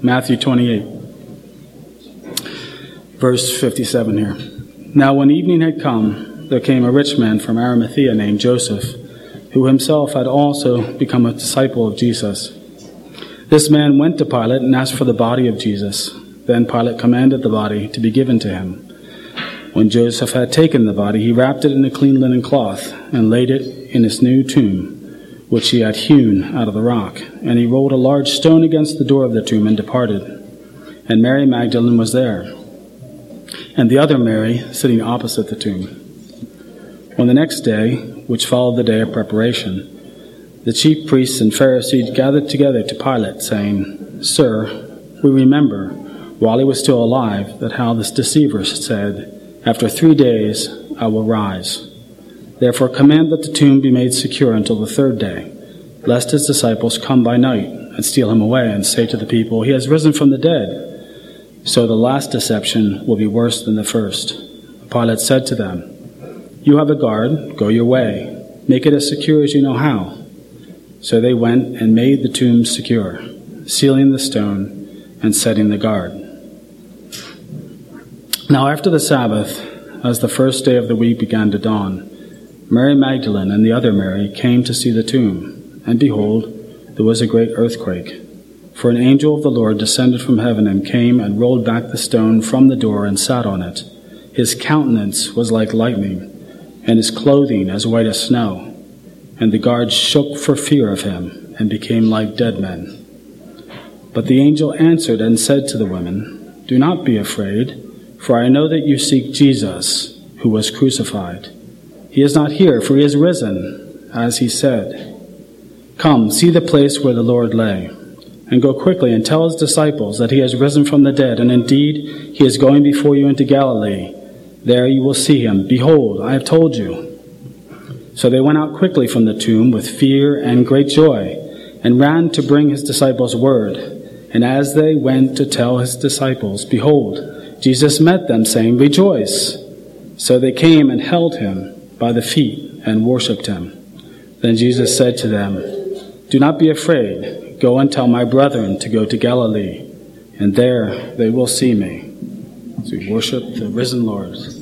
Matthew 28, verse 57 here. Now when evening had come, there came a rich man from Arimathea named Joseph, who himself had also become a disciple of Jesus. This man went to Pilate and asked for the body of Jesus. Then Pilate commanded the body to be given to him. When Joseph had taken the body, he wrapped it in a clean linen cloth and laid it in his new tomb, which he had hewn out of the rock. And he rolled a large stone against the door of the tomb and departed. And Mary Magdalene was there, and the other Mary sitting opposite the tomb. On the next day, which followed the day of preparation, the chief priests and Pharisees gathered together to Pilate, saying, Sir, we remember, while he was still alive, that how this deceiver said, After 3 days I will rise. Therefore command that the tomb be made secure until the 3rd day, lest his disciples come by night and steal him away and say to the people, He has risen from the dead. So the last deception will be worse than the first. Pilate said to them, You have a guard, go your way. Make it as secure as you know how. So they went and made the tomb secure, sealing the stone and setting the guard. Now after the Sabbath, as the first day of the week began to dawn, Mary Magdalene and the other Mary came to see the tomb, and behold, there was a great earthquake. For an angel of the Lord descended from heaven and came and rolled back the stone from the door and sat on it. His countenance was like lightning, and his clothing as white as snow. And the guards shook for fear of him and became like dead men. But the angel answered and said to the women, Do not be afraid, for I know that you seek Jesus, who was crucified. He is not here, for he is risen, as he said. Come, see the place where the Lord lay, and go quickly and tell his disciples that he has risen from the dead, and indeed he is going before you into Galilee. There you will see him. Behold, I have told you. So they went out quickly from the tomb with fear and great joy, and ran to bring his disciples word. And as they went to tell his disciples, behold, Jesus met them, saying, Rejoice! So they came and held him by the feet and worshipped him. Then Jesus said to them, Do not be afraid. Go and tell my brethren to go to Galilee, and there they will see me. So we worship the risen Lord.